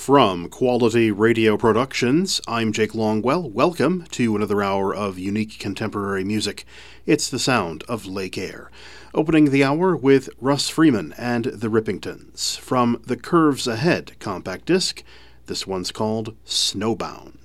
From Quality Radio Productions, I'm Jake Longwell. Welcome to another hour of unique contemporary music. It's the sound of Lake Air. Opening the hour with Russ Freeman and the Rippingtons. From the Curves Ahead compact disc, this one's called Snowbound.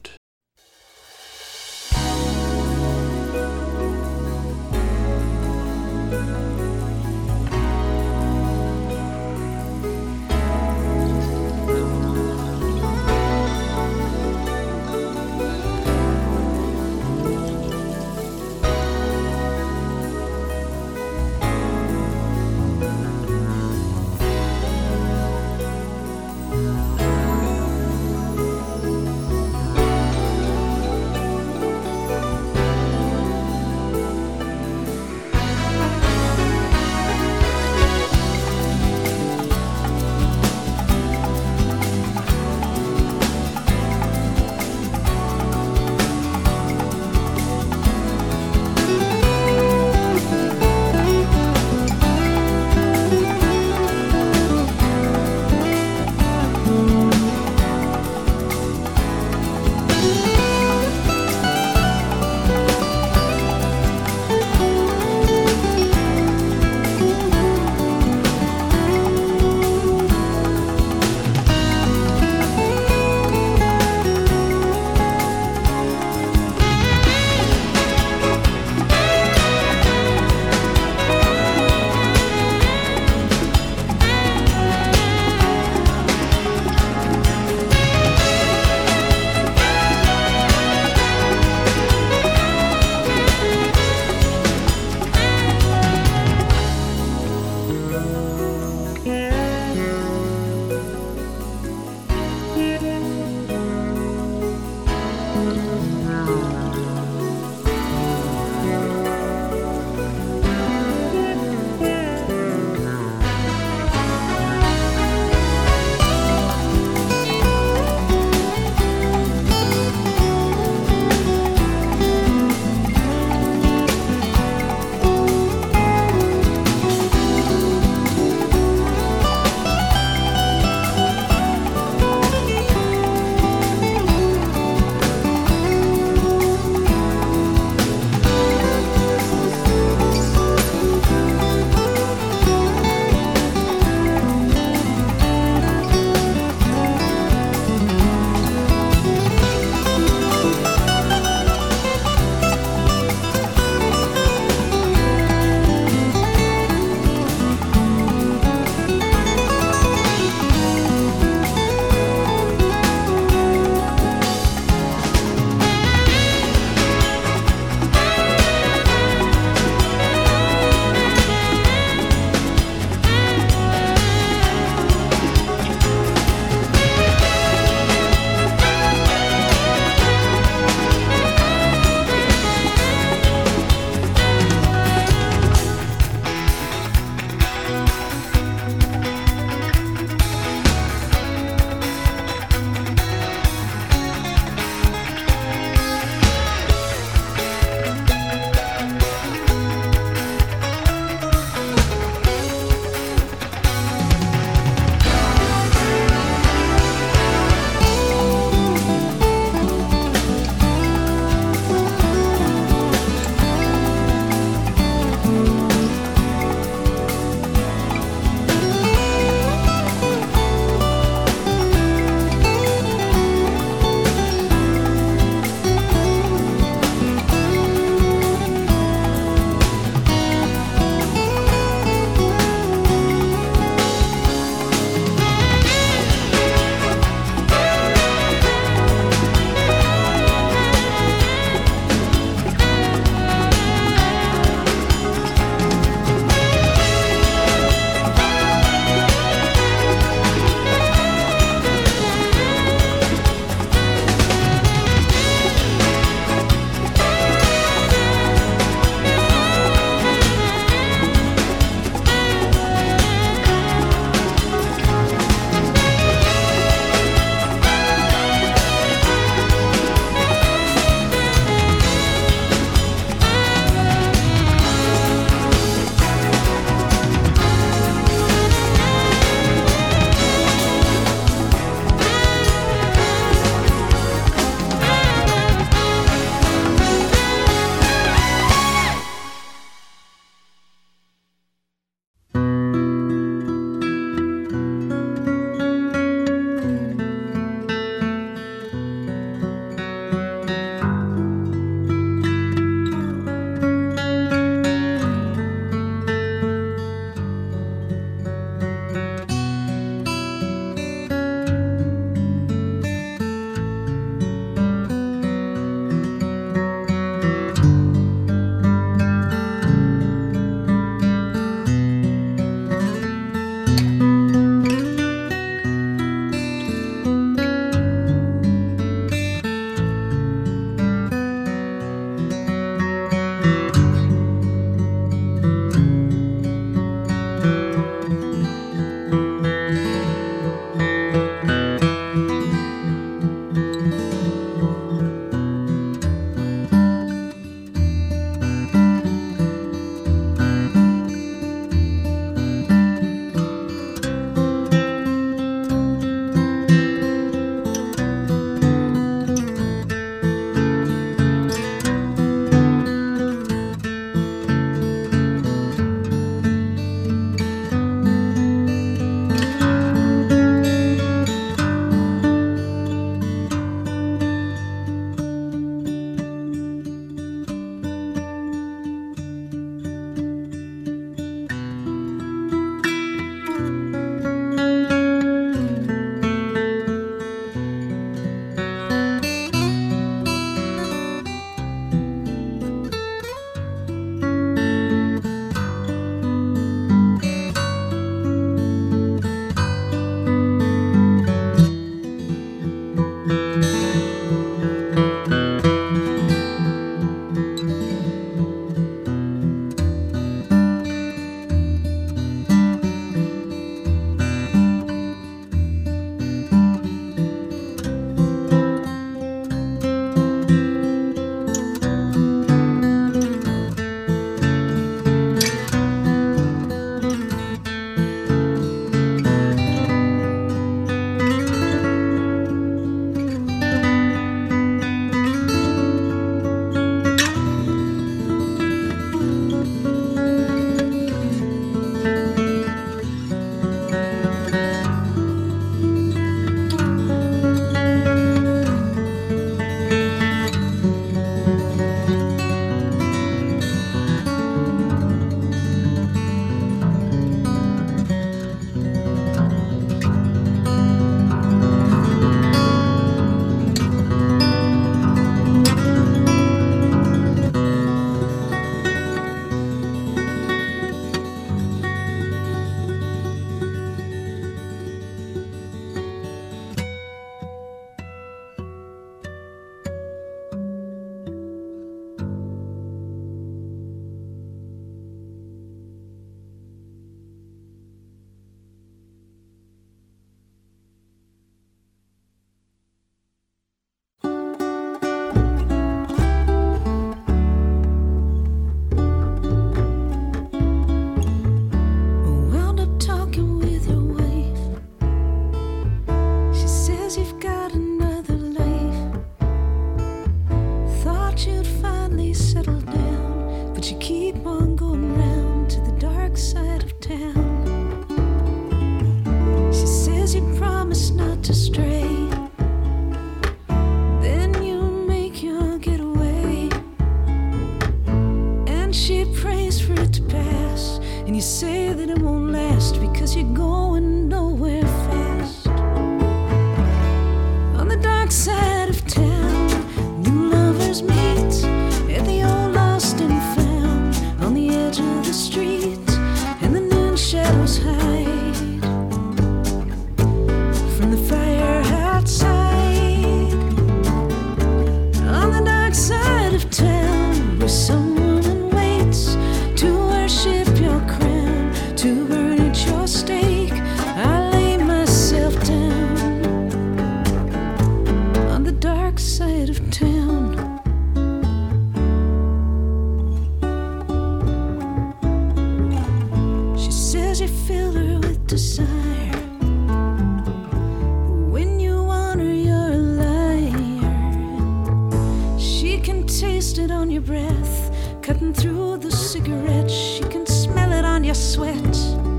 your breath, cutting through the cigarette. She can smell it on your sweat.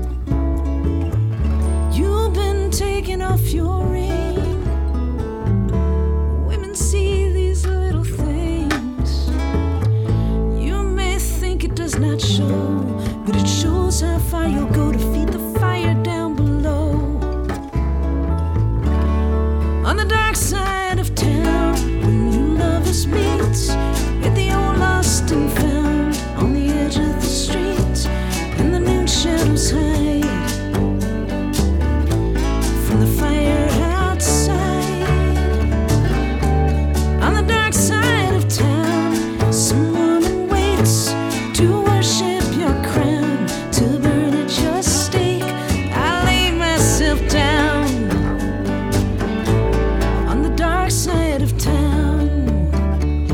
You've been taking off your ring. Women see these little things. You may think it does not show, but it shows how far you'll go to feed the fire down below. On the dark side of town, when new lovers meet at the old lost and found, on the edge of the street, and the noon shadows hide from the fire outside. On the dark side of town, some woman waits to worship your crown, to burn at your stake. I lay myself down on the dark side of town.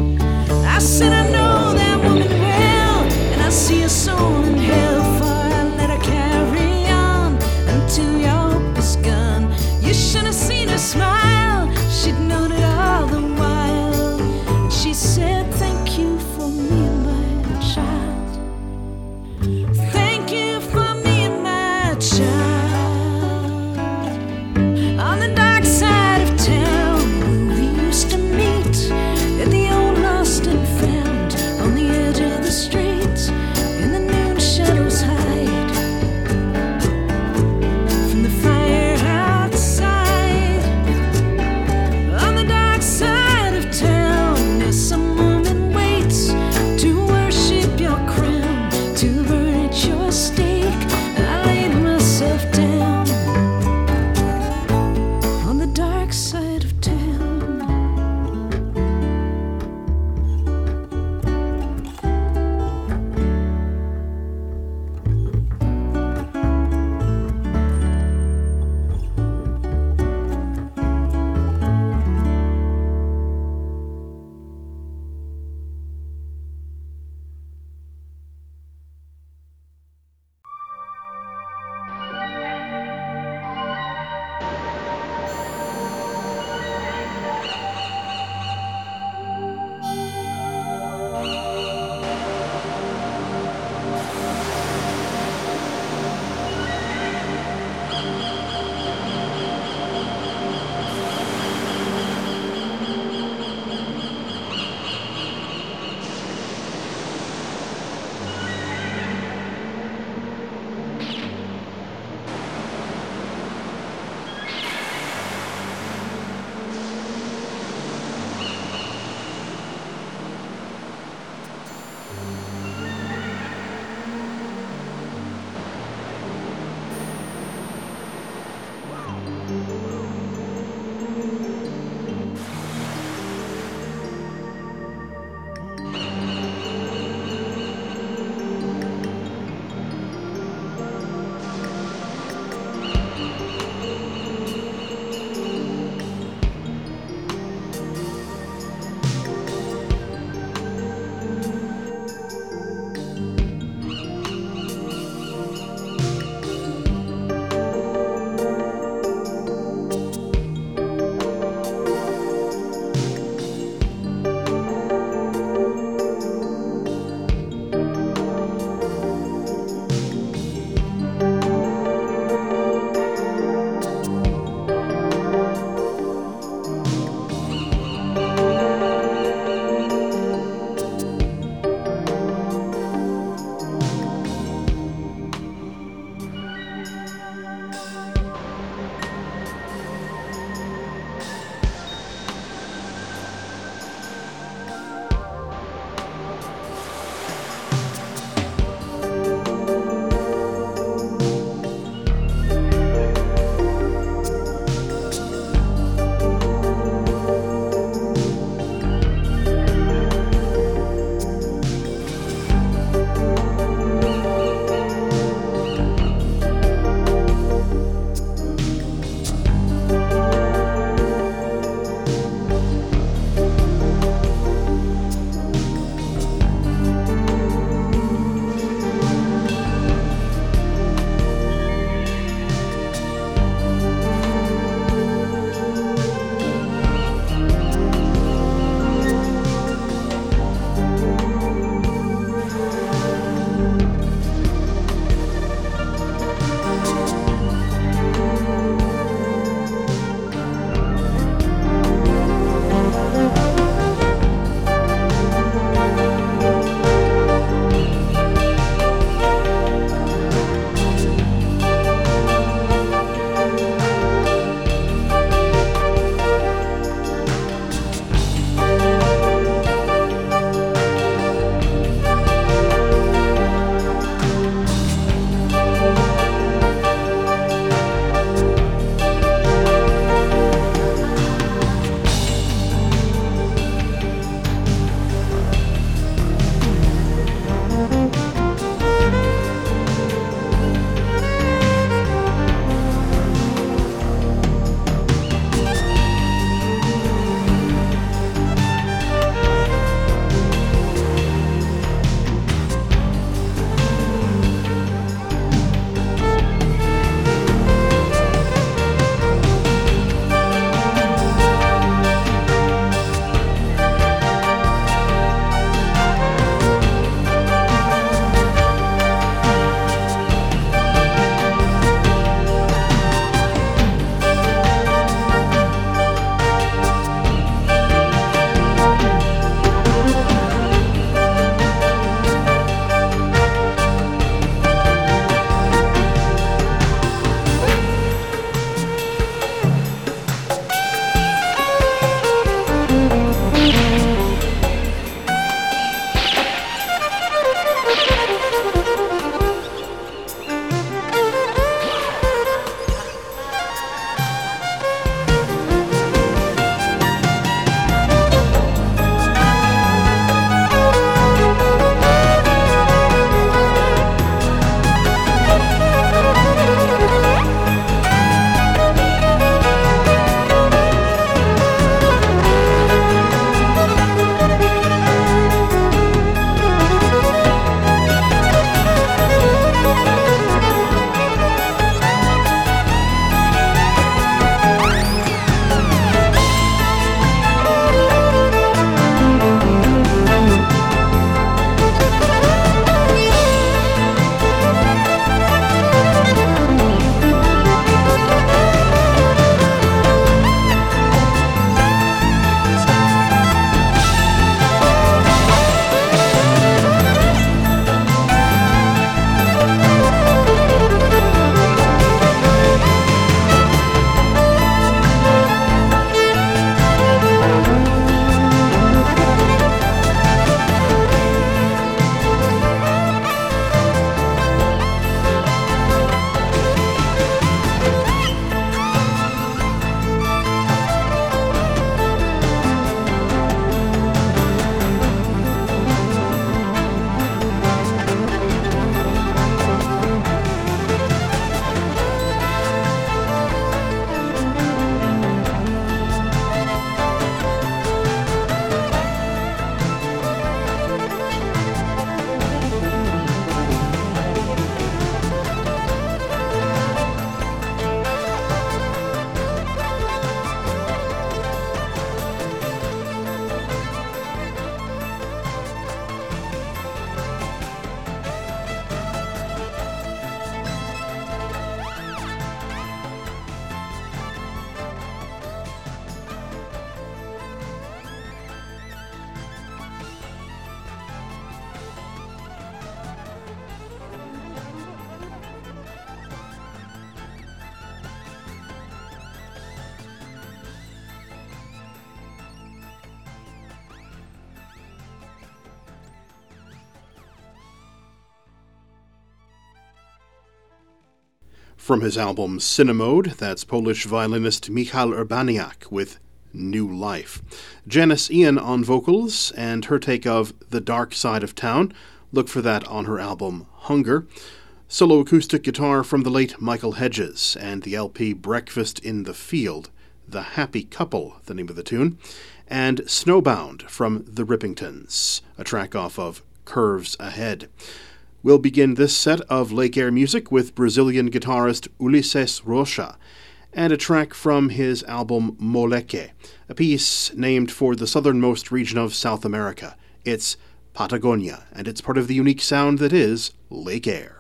From his album Cinemode, that's Polish violinist Michał Urbaniak with New Life. Janice Ian on vocals, and her take of The Dark Side of Town. Look for that on her album Hunger. Solo acoustic guitar from the late Michael Hedges, and the LP Breakfast in the Field. The Happy Couple, the name of the tune. And Snowbound from the Rippingtons, a track off of Curves Ahead. We'll begin this set of Lake Air music with Brazilian guitarist Ulisses Rocha, and a track from his album Moleque, a piece named for the southernmost region of South America. It's Patagonia, and it's part of the unique sound that is Lake Air.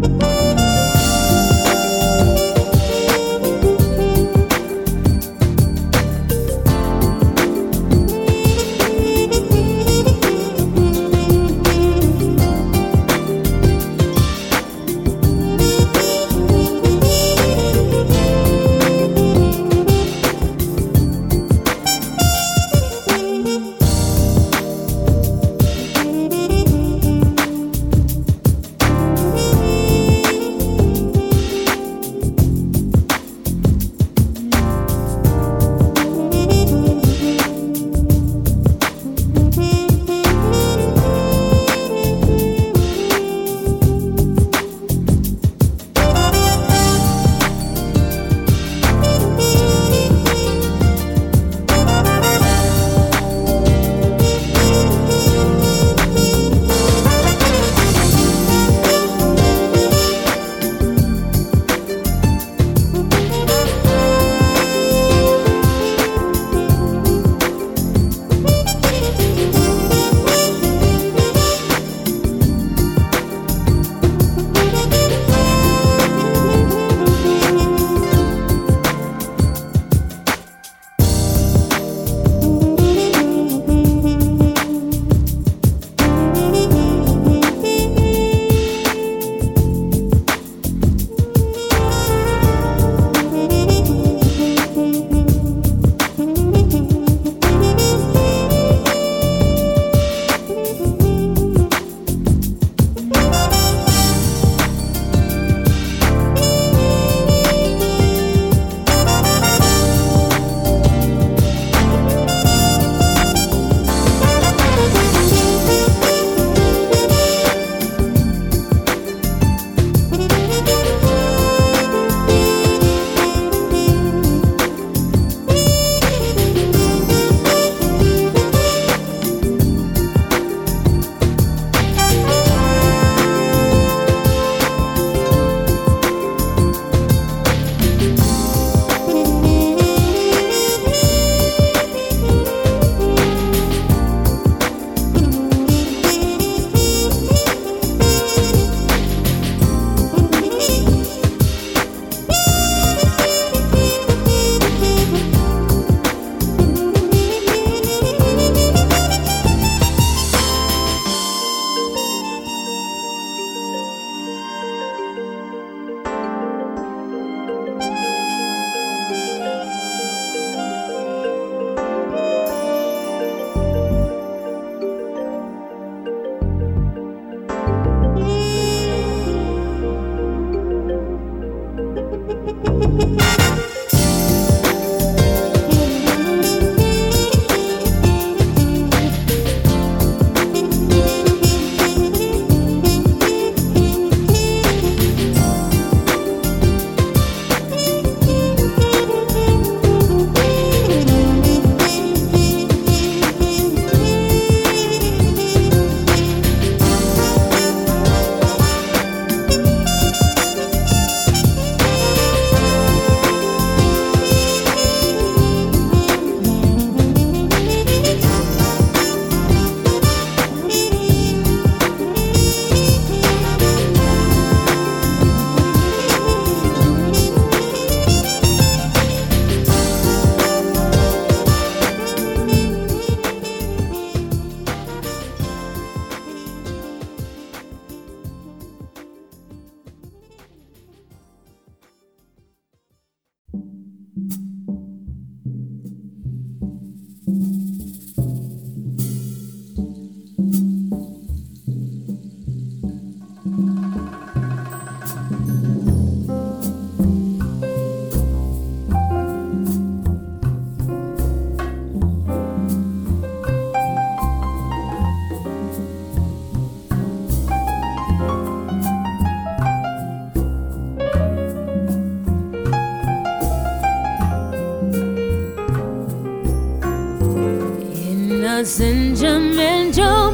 a sentimental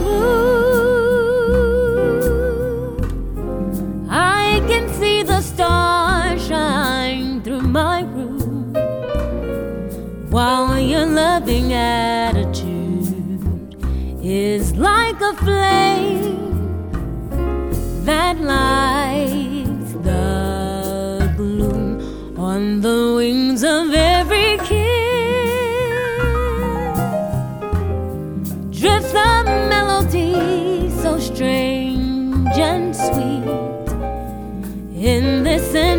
mood. I can see the stars shine through my room, while your loving attitude is like a flame that lights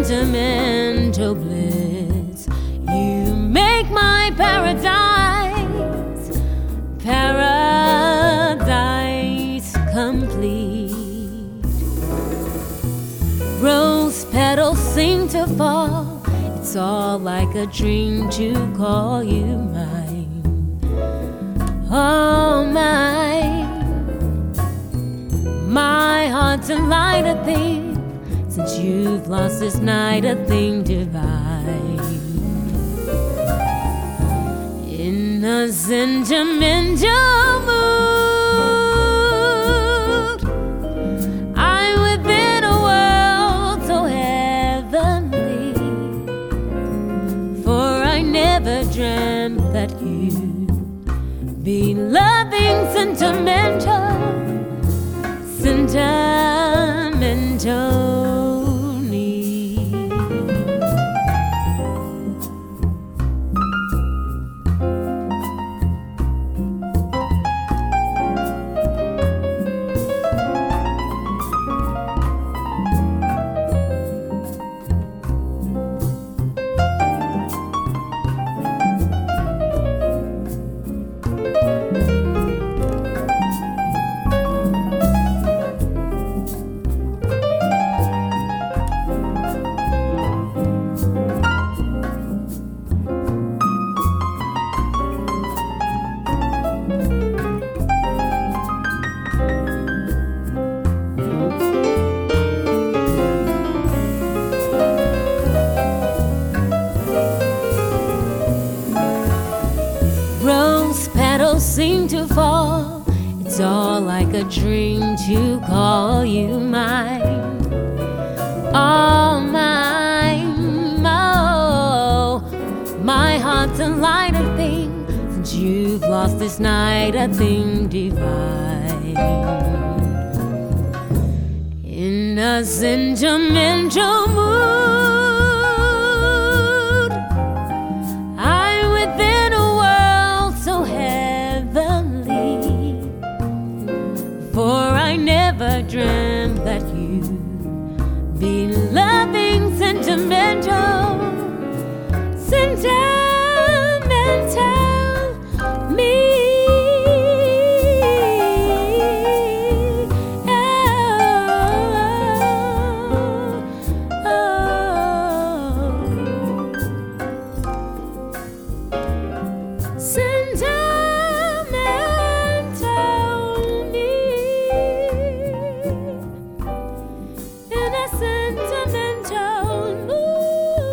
sentimental bliss. You make my paradise, paradise complete. Rose petals seem to fall. It's all like a dream to call you mine. Oh, mine. My heart's a lighter thing. Since you've lost this night, a thing divine. In a sentimental mood, I'm within a world so heavenly. For I never dreamt that you'd be loving sentimental, sentimental. Seem to fall. It's all like a dream to call you mine. All mine. Oh, my heart's a lighter thing. Since you've lost this night, a thing divine. In a sentimental mood, I'm within a world so heavenly. For I never dreamt that you'd be loving sentimental, sentimental me. Sentimental mood.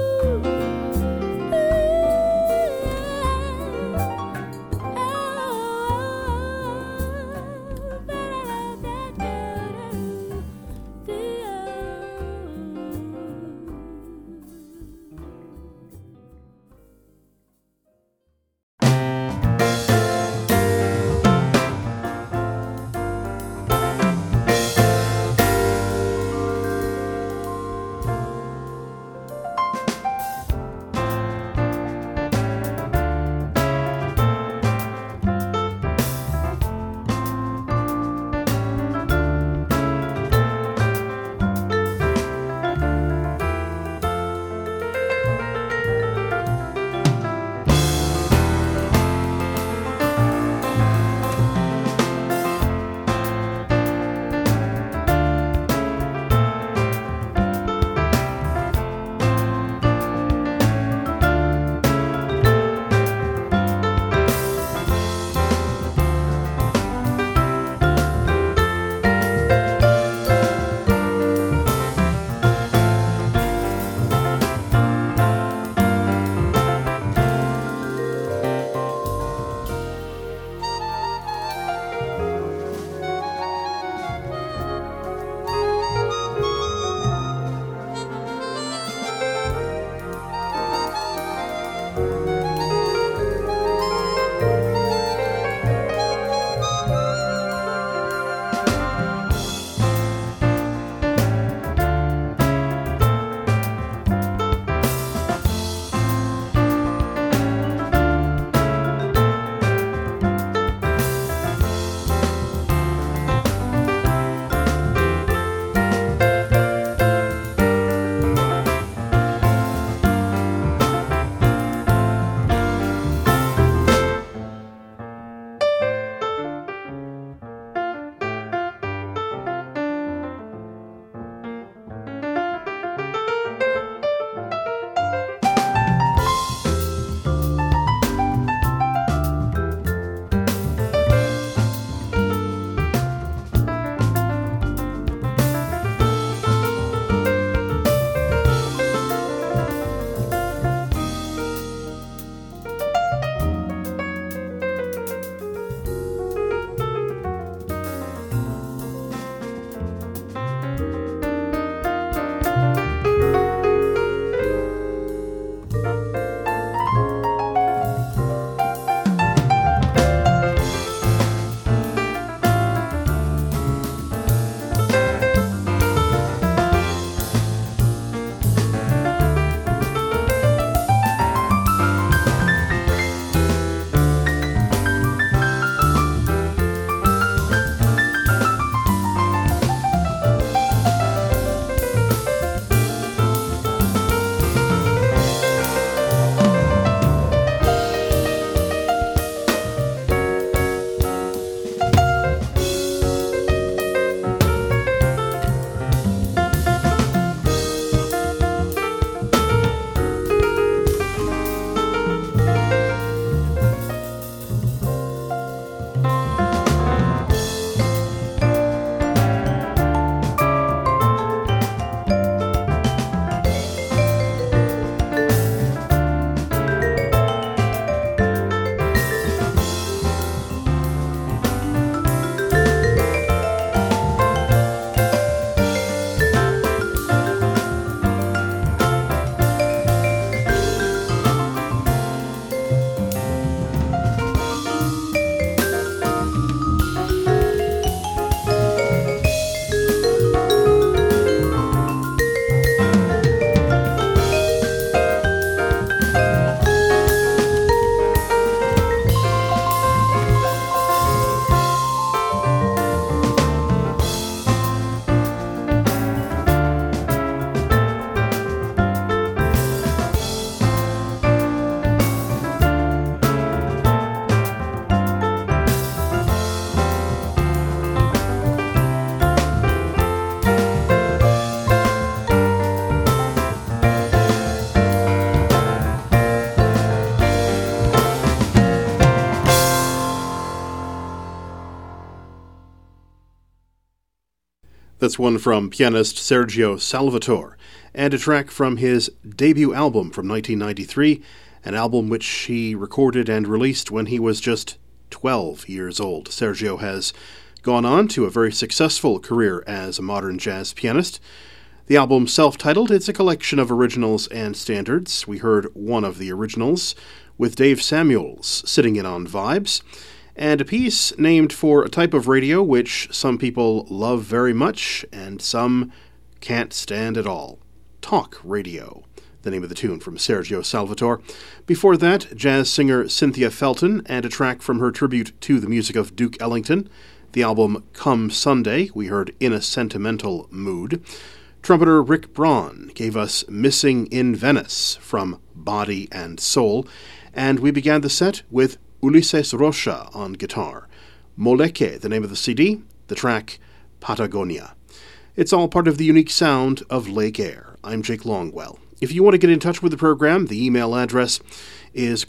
That's one from pianist Sergio Salvatore, and a track from his debut album from 1993, an album which he recorded and released when he was just 12 years old. Sergio has gone on to a very successful career as a modern jazz pianist. The album, self-titled, it's a collection of originals and standards. We heard one of the originals, with Dave Samuels sitting in on vibes, and a piece named for a type of radio which some people love very much and some can't stand at all. Talk radio, the name of the tune from Sergio Salvatore. Before that, jazz singer Cynthia Felton and a track from her tribute to the music of Duke Ellington. The album Come Sunday, we heard In a Sentimental Mood. Trumpeter Rick Braun gave us Missing in Venice from Body and Soul, and we began the set with Ulises Rocha on guitar. Moleke, the name of the CD, the track Patagonia. It's all part of the unique sound of Lake Air. I'm Jake Longwell. If you want to get in touch with the program, the email address is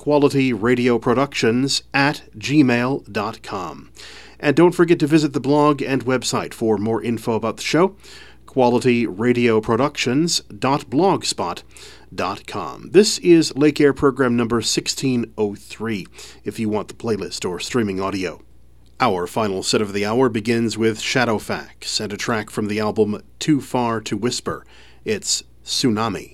qualityradioproductions@gmail.com. And don't forget to visit the blog and website for more info about the show, qualityradioproductions.blogspot.com. This is Lake Air program number 1603, if you want the playlist or streaming audio. Our final set of the hour begins with Shadowfax and a track from the album Too Far to Whisper. It's Tsunami.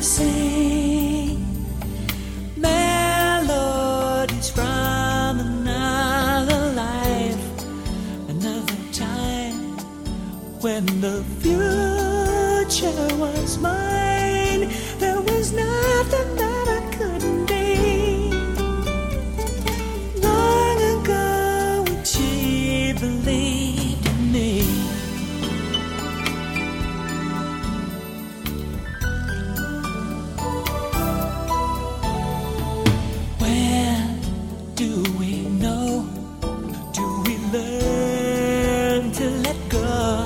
sing melodies from another life, another time when the future was mine. There was nothing that I couldn't be. Long ago when she believed in me. When do we know? Do we learn to let go?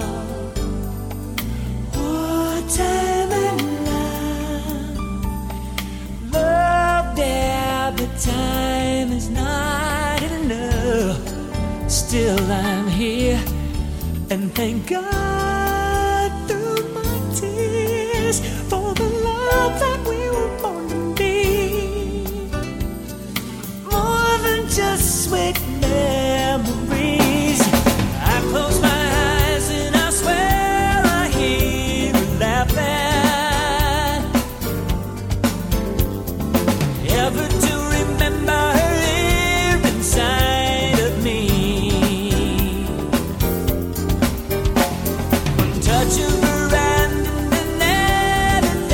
Oh, time and love there, but time is not enough. Still I'm here, and thank God through my tears for the love that we were born to be. More than just sweet memories. I close my eyes and I swear I hear her laughing. Ever to remember her here inside of me. One touch of her hand and then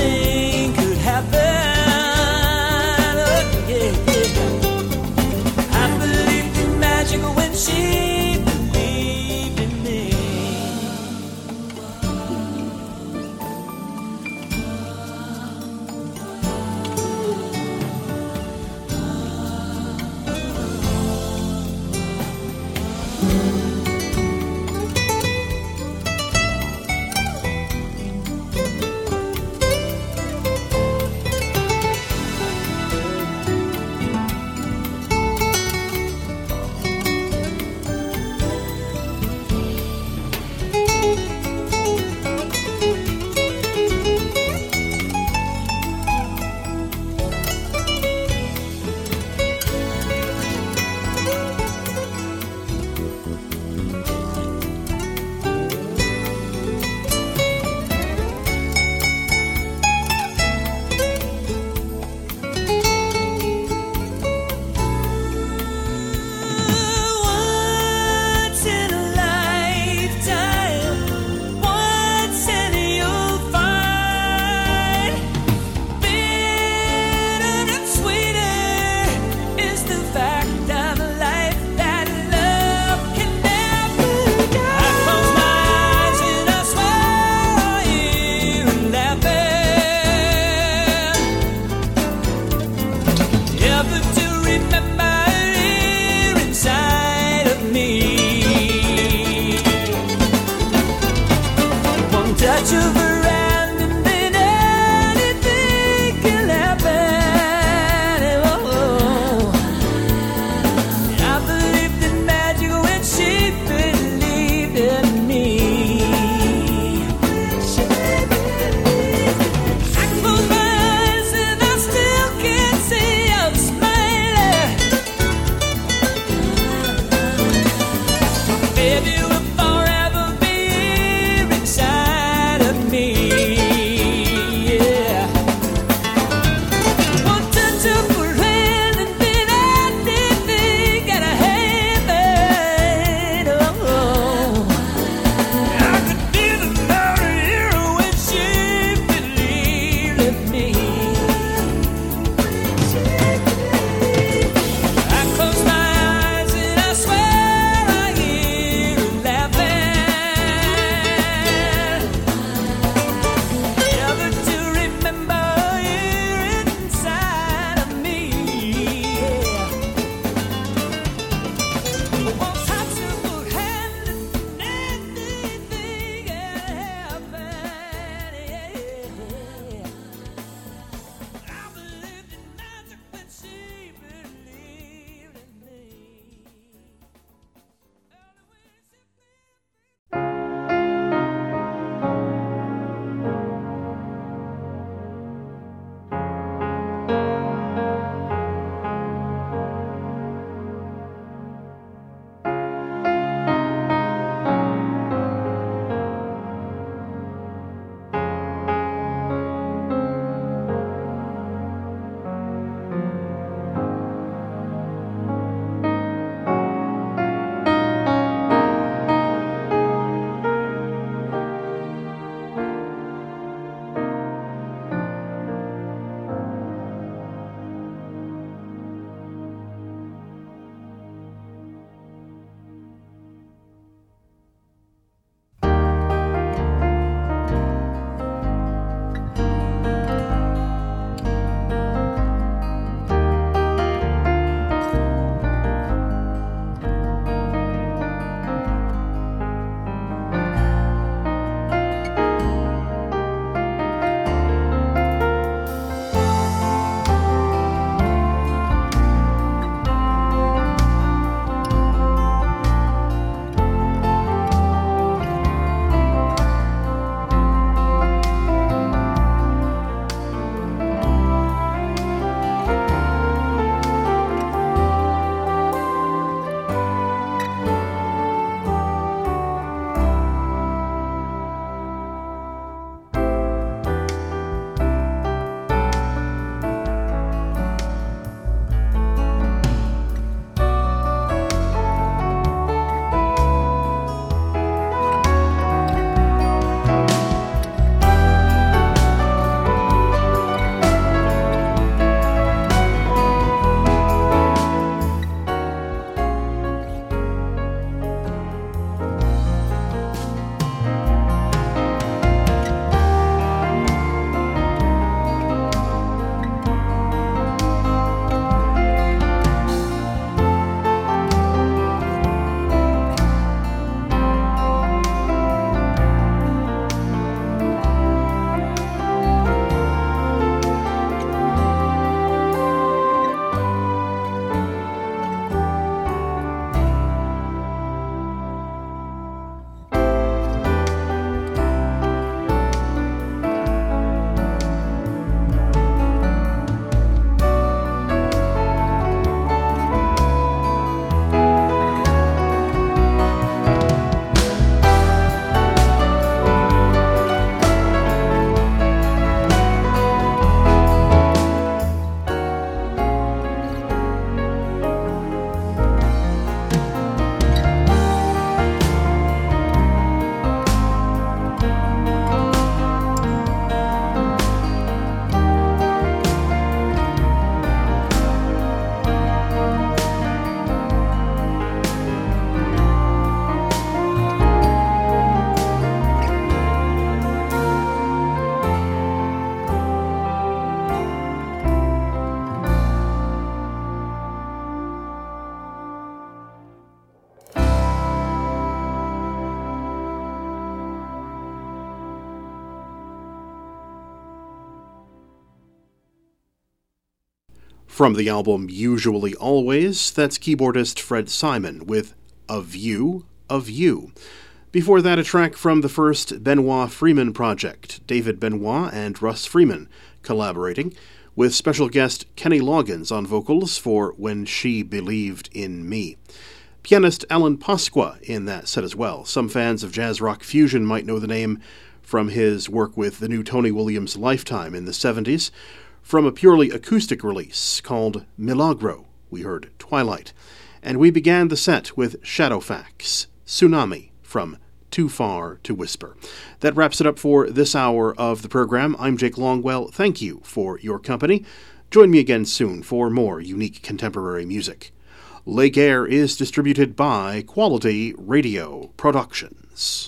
From the album Usually Always, that's keyboardist Fred Simon with A View of You. Before that, a track from the first Benoit Freeman project, David Benoit and Russ Freeman collaborating, with special guest Kenny Loggins on vocals for When She Believed in Me. Pianist Alan Pasqua in that set as well. Some fans of jazz rock fusion might know the name from his work with the new Tony Williams Lifetime in the 70s. From a purely acoustic release called Milagro, we heard Twilight. And we began the set with Shadowfax, Tsunami from Too Far to Whisper. That wraps it up for this hour of the program. I'm Jake Longwell. Thank you for your company. Join me again soon for more unique contemporary music. Lake Air is distributed by Quality Radio Productions.